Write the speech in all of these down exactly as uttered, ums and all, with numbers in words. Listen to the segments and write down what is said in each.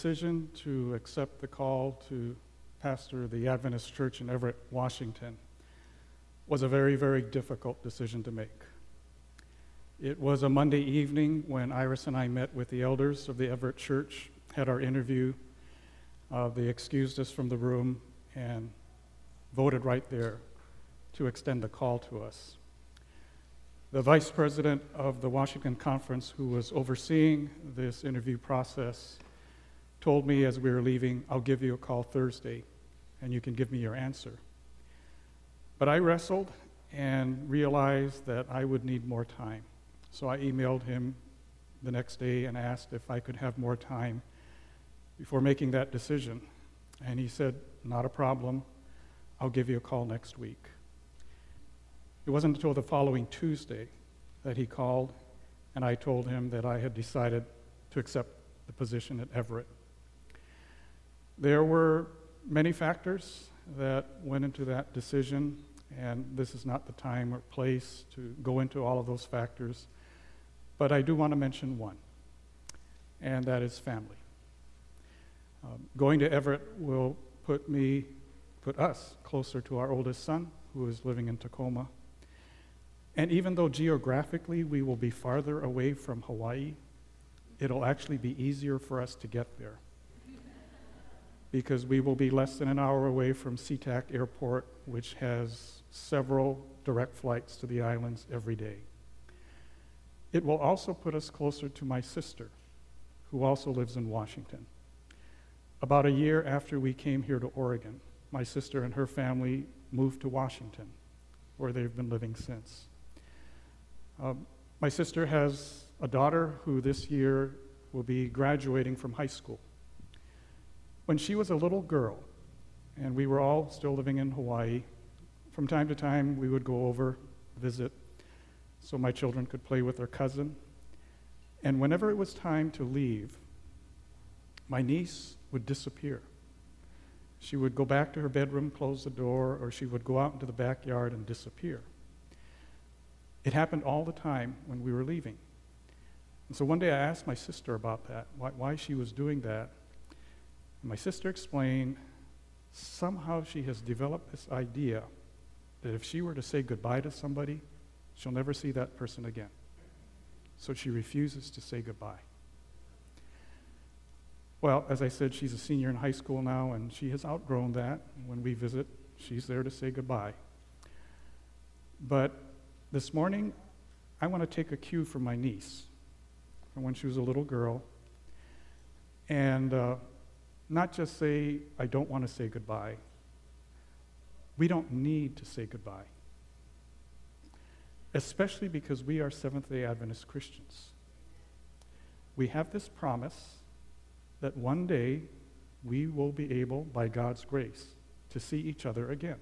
decision to accept the call to pastor the Adventist Church in Everett, Washington was a very, very difficult decision to make. It was a Monday evening when Iris and I met with the elders of the Everett Church, had our interview. Uh, they excused us from the room and voted right there to extend the call to us. The vice president of the Washington Conference, who was overseeing this interview process, told me as we were leaving, "I'll give you a call Thursday, and you can give me your answer." But I wrestled and realized that I would need more time. So I emailed him the next day and asked if I could have more time before making that decision. And he said, "Not a problem. I'll give you a call next week." It wasn't until the following Tuesday that he called, and I told him that I had decided to accept the position at Everett. There were many factors that went into that decision, and this is not the time or place to go into all of those factors, but I do want to mention one, and that is family. Um, going to Everett will put me, put us closer to our oldest son, who is living in Tacoma. And even though geographically we will be farther away from Hawaii, it'll actually be easier for us to get there, because we will be less than an hour away from SeaTac Airport, which has several direct flights to the islands every day. It will also put us closer to my sister, who also lives in Washington. About a year after we came here to Oregon, my sister and her family moved to Washington, where they've been living since. Um, my sister has a daughter who this year will be graduating from high school. When she was a little girl, and we were all still living in Hawaii, from time to time we would go over, visit, so my children could play with their cousin. And whenever it was time to leave, my niece would disappear. She would go back to her bedroom, close the door, or she would go out into the backyard and disappear. It happened all the time when we were leaving. And so one day I asked my sister about that, why, why she was doing that. And my sister explained, somehow she has developed this idea that if she were to say goodbye to somebody, she'll never see that person again. So she refuses to say goodbye. Well, as I said, she's a senior in high school now, and she has outgrown that. When we visit, she's there to say goodbye. But this morning, I want to take a cue from my niece, from when she was a little girl, and uh, not just say, I don't want to say goodbye. We don't need to say goodbye, especially because we are Seventh-day Adventist Christians. We have this promise that one day we will be able, by God's grace, to see each other again.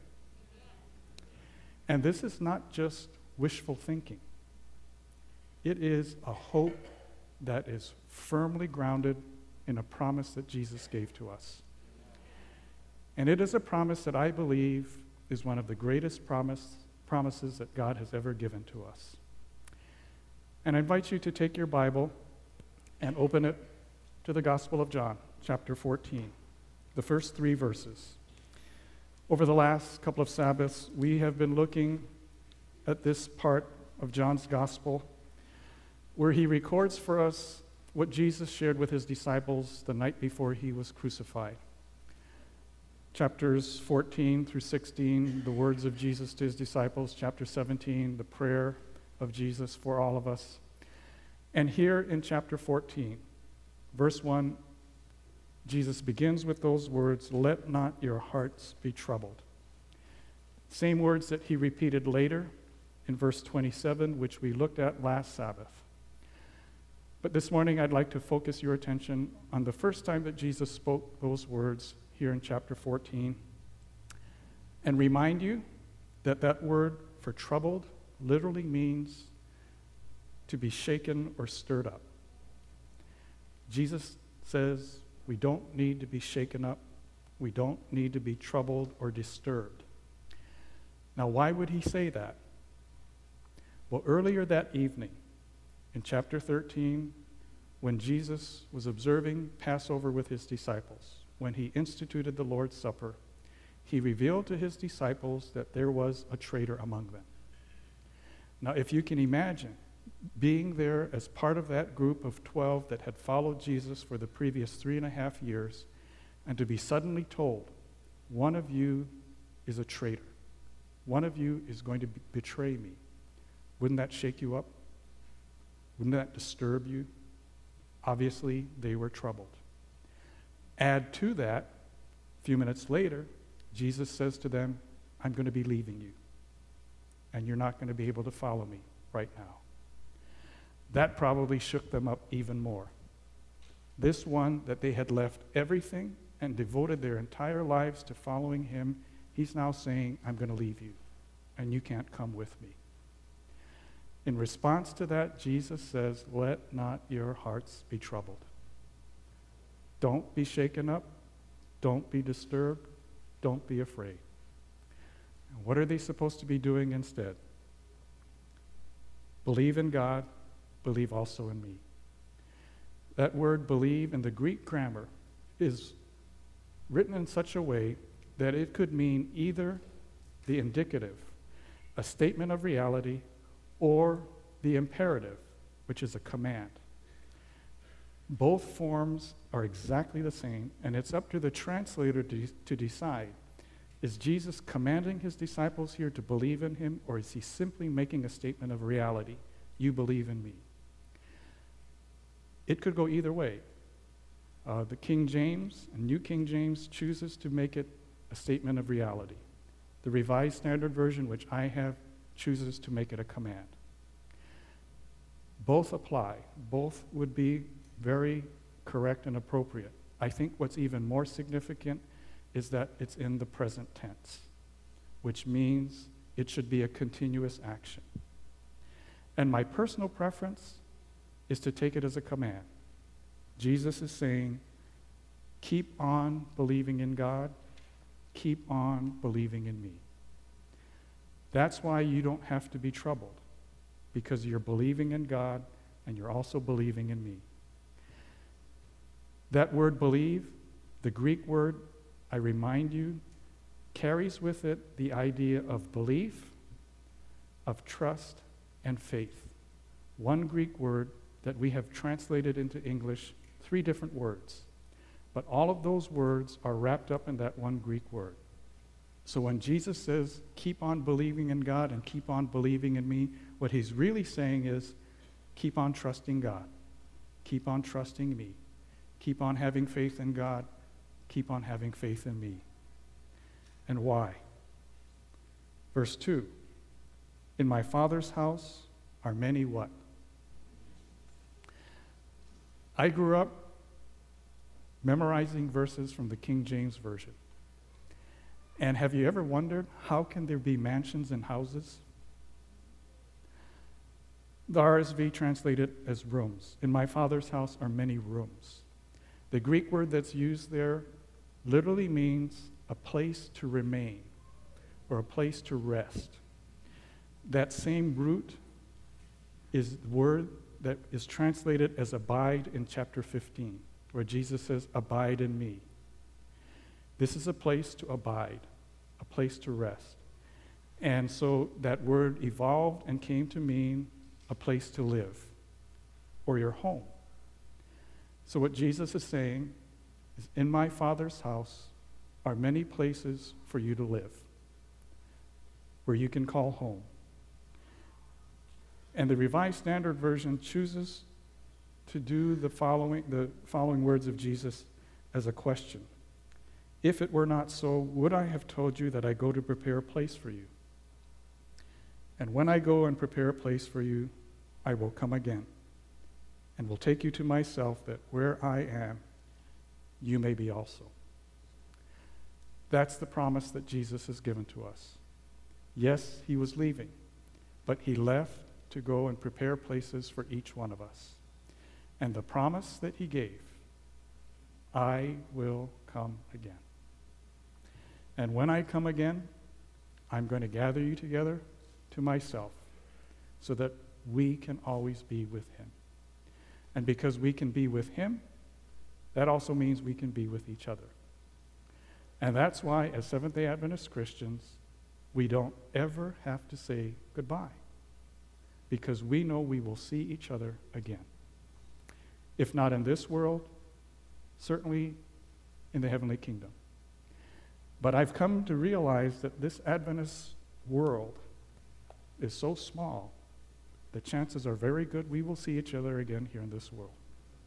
And this is not just wishful thinking. It is a hope that is firmly grounded in a promise that Jesus gave to us. And it is a promise that I believe is one of the greatest promise, promises that God has ever given to us. And I invite you to take your Bible and open it to the Gospel of John, chapter fourteen, the first three verses. Over the last couple of Sabbaths, we have been looking at this part of John's Gospel where he records for us what Jesus shared with his disciples the night before he was crucified. Chapters fourteen through sixteen, the words of Jesus to his disciples. Chapter seventeen, the prayer of Jesus for all of us. And here in chapter fourteen, verse one, Jesus begins with those words, "Let not your hearts be troubled." Same words that he repeated later in verse twenty-seven, which we looked at last Sabbath. But this morning I'd like to focus your attention on the first time that Jesus spoke those words here in chapter fourteen, and remind you that that word for troubled literally means to be shaken or stirred up. Jesus says we don't need to be shaken up. We don't need to be troubled or disturbed. Now, why would he say that? Well, earlier that evening, in chapter thirteen, when Jesus was observing Passover with his disciples, when he instituted the Lord's Supper, he revealed to his disciples that there was a traitor among them. Now, if you can imagine being there as part of that group of twelve that had followed Jesus for the previous three and a half years, and to be suddenly told, one of you is a traitor. One of you is going to be- betray me. Wouldn't that shake you up? Wouldn't that disturb you? Obviously, they were troubled. Add to that, a few minutes later, Jesus says to them, I'm going to be leaving you, and you're not going to be able to follow me right now. That probably shook them up even more. This one that they had left everything and devoted their entire lives to following him, he's now saying, I'm going to leave you, and you can't come with me. In response to that, Jesus says, let not your hearts be troubled. Don't be shaken up. Don't be disturbed. Don't be afraid. And what are they supposed to be doing instead? Believe in God. Believe also in me. That word believe in the Greek grammar is written in such a way that it could mean either the indicative, a statement of reality, or the imperative, which is a command. Both forms are exactly the same, and it's up to the translator to, to decide, is Jesus commanding his disciples here to believe in him, or is he simply making a statement of reality? You believe in me. It could go either way. Uh, the King James and New King James chooses to make it a statement of reality. The Revised Standard Version, which I have, chooses to make it a command. Both apply. Both would be very correct and appropriate. I think what's even more significant is that it's in the present tense, which means it should be a continuous action. And my personal preference is to take it as a command. Jesus is saying, keep on believing in God, keep on believing in me. That's why you don't have to be troubled, because you're believing in God and you're also believing in me. That word believe, the Greek word, I remind you, carries with it the idea of belief, of trust, and faith. One Greek word that we have translated into English, three different words. But all of those words are wrapped up in that one Greek word. So when Jesus says, keep on believing in God and keep on believing in me, what he's really saying is, keep on trusting God. Keep on trusting me. Keep on having faith in God. Keep on having faith in me. And why? Verse two, in my Father's house are many what? I grew up memorizing verses from the King James Version. And have you ever wondered, how can there be mansions and houses? The R S V translated as rooms. In my Father's house are many rooms. The Greek word that's used there literally means a place to remain or a place to rest. That same root is the word that is translated as abide in chapter fifteen, where Jesus says, abide in me. This is a place to abide, a place to rest. And so that word evolved and came to mean a place to live, or your home. So what Jesus is saying is, in my Father's house are many places for you to live, where you can call home. And the Revised Standard Version chooses to do the following, the following words of Jesus as a question. If it were not so, would I have told you that I go to prepare a place for you? And when I go and prepare a place for you, I will come again and will take you to myself, that where I am, you may be also. That's the promise that Jesus has given to us. Yes, he was leaving, but he left to go and prepare places for each one of us. And the promise that he gave, I will come again. And when I come again, I'm going to gather you together to myself so that we can always be with him. And because we can be with him, that also means we can be with each other. And that's why, as Seventh-day Adventist Christians, we don't ever have to say goodbye, because we know we will see each other again. If not in this world, certainly in the heavenly kingdom. But I've come to realize that this Adventist world is so small, the chances are very good we will see each other again here in this world.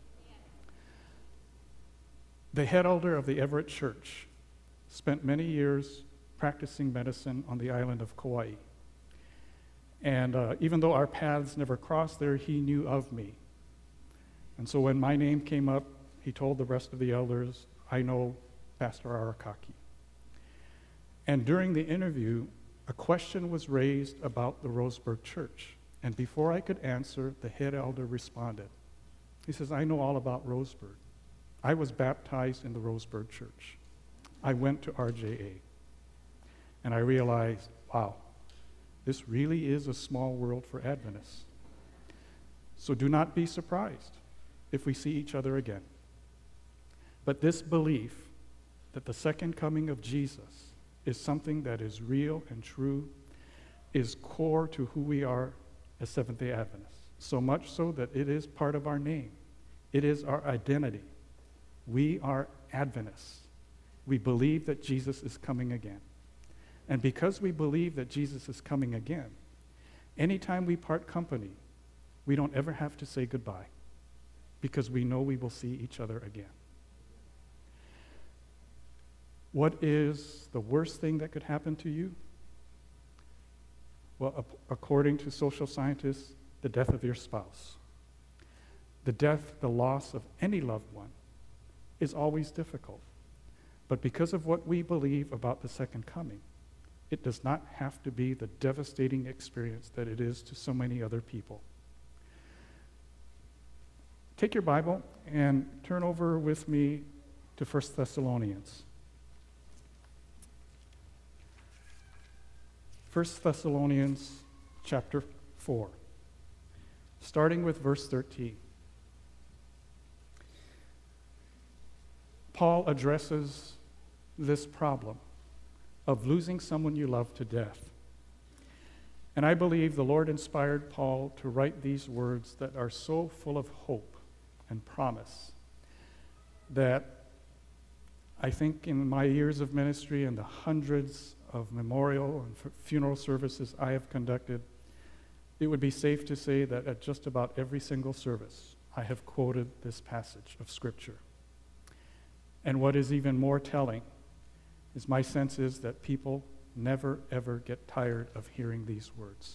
The head elder of the Everett Church spent many years practicing medicine on the island of Kauai. And uh, even though our paths never crossed there, he knew of me. And so when my name came up, he told the rest of the elders, I know Pastor Arakaki. And during the interview, a question was raised about the Roseburg Church. And before I could answer, the head elder responded. He says, I know all about Roseburg. I was baptized in the Roseburg Church. I went to R J A. And I realized, wow, this really is a small world for Adventists. So do not be surprised if we see each other again. But this belief that the second coming of Jesus is something that is real and true is core to who we are as Seventh-day Adventists. So much so that it is part of our name. It is our identity. We are Adventists. We believe that Jesus is coming again. And because we believe that Jesus is coming again, anytime we part company, we don't ever have to say goodbye, because we know we will see each other again. What is the worst thing that could happen to you? Well, ap- according to social scientists, the death of your spouse. The death, the loss of any loved one is always difficult. But because of what we believe about the second coming, it does not have to be the devastating experience that it is to so many other people. Take your Bible and turn over with me to First Thessalonians. First Thessalonians chapter four, starting with verse thirteen. Paul addresses this problem of losing someone you love to death. And I believe the Lord inspired Paul to write these words that are so full of hope and promise that I think in my years of ministry and the hundreds of memorial and f- funeral services I have conducted, it would be safe to say that at just about every single service, I have quoted this passage of Scripture. And what is even more telling is my sense is that people never, ever get tired of hearing these words.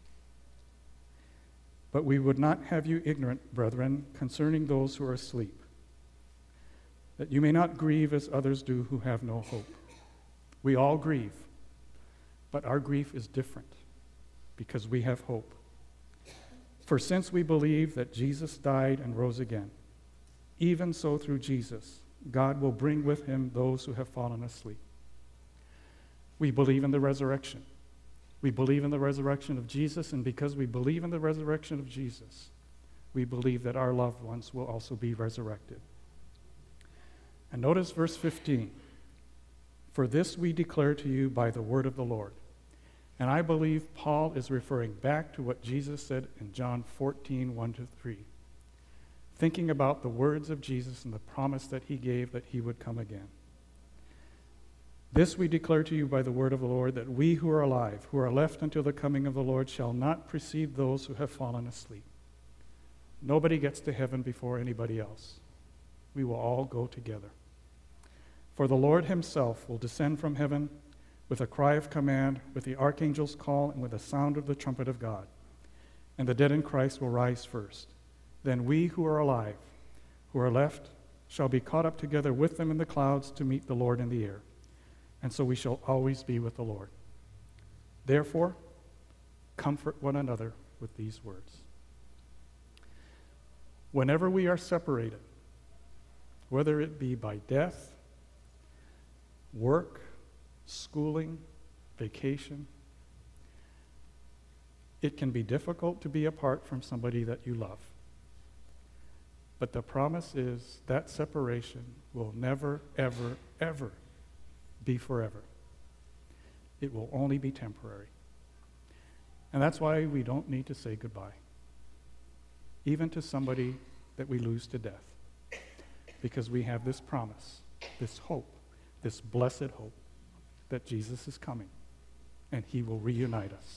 But we would not have you ignorant, brethren, concerning those who are asleep, that you may not grieve as others do who have no hope. We all grieve, but our grief is different because we have hope. For since we believe that Jesus died and rose again, even so through Jesus, God will bring with him those who have fallen asleep. We believe in the resurrection. We believe in the resurrection of Jesus, and because we believe in the resurrection of Jesus, we believe that our loved ones will also be resurrected. And notice verse fifteen. For this we declare to you by the word of the Lord. And I believe Paul is referring back to what Jesus said in John fourteen, one to three. Thinking about the words of Jesus and the promise that he gave that he would come again. This we declare to you by the word of the Lord, that we who are alive, who are left until the coming of the Lord, shall not precede those who have fallen asleep. Nobody gets to heaven before anybody else. We will all go together. For the Lord himself will descend from heaven with a cry of command, with the archangel's call, and with the sound of the trumpet of God. And the dead in Christ will rise first. Then we who are alive, who are left, shall be caught up together with them in the clouds to meet the Lord in the air. And so we shall always be with the Lord. Therefore, comfort one another with these words. Whenever we are separated, whether it be by death, work, schooling, vacation, it can be difficult to be apart from somebody that you love. But the promise is that separation will never, ever, ever be forever. It will only be temporary. And that's why we don't need to say goodbye, even to somebody that we lose to death, because we have this promise, this hope, this blessed hope that Jesus is coming and he will reunite us.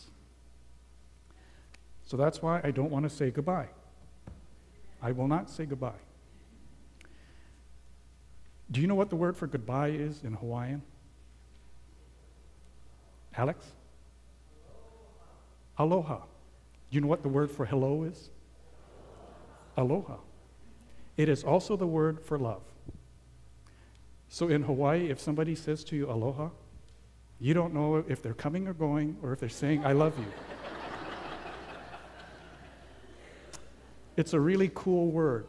So that's why I don't want to say goodbye. I will not say goodbye. Do you know what the word for goodbye is in Hawaiian? Alex? Aloha. Do you know what the word for hello is? Aloha. It is also the word for love. So in Hawaii, if somebody says to you aloha, you don't know if they're coming or going or if they're saying I love you. It's a really cool word.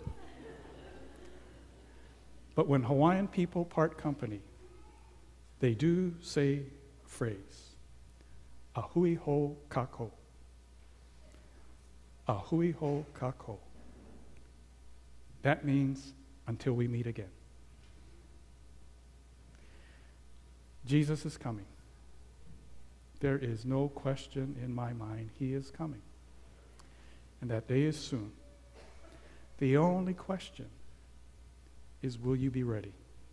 But when Hawaiian people part company, they do say a phrase, ahui ho kako. Ahui ho kako. That means until we meet again. Jesus is coming. There is no question in my mind, he is coming. And that day is soon. The only question is, will you be ready?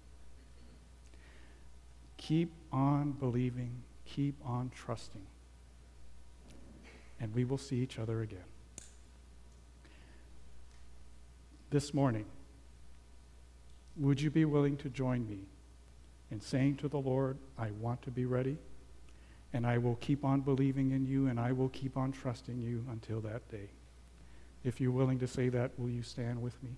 Keep on believing, keep on trusting, and we will see each other again. This morning, would you be willing to join me in saying to the Lord, I want to be ready, and I will keep on believing in you, and I will keep on trusting you until that day? If you're willing to say that, will you stand with me?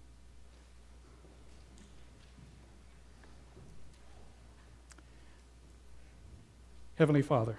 Heavenly Father,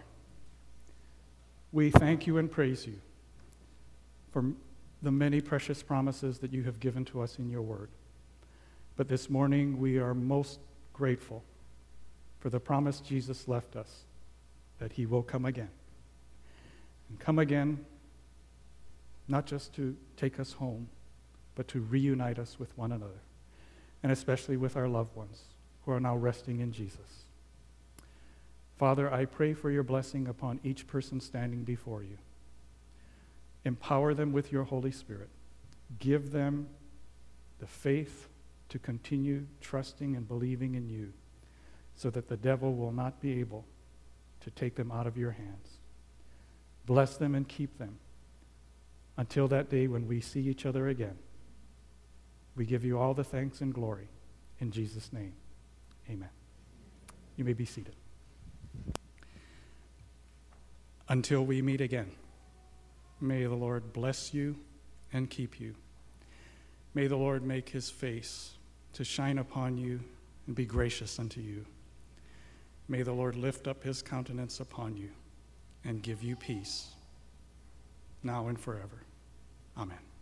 we thank you and praise you for the many precious promises that you have given to us in your word. But this morning, we are most grateful for the promise Jesus left us, that he will come again. And come again, not just to take us home, but to reunite us with one another, and especially with our loved ones who are now resting in Jesus. Father, I pray for your blessing upon each person standing before you. Empower them with your Holy Spirit. Give them the faith to continue trusting and believing in you, so that the devil will not be able to take them out of your hands. Bless them and keep them until that day when we see each other again. We give you all the thanks and glory. In Jesus' name, amen. You may be seated. Until we meet again, may the Lord bless you and keep you. May the Lord make his face to shine upon you and be gracious unto you. May the Lord lift up his countenance upon you and give you peace, now and forever. Amen.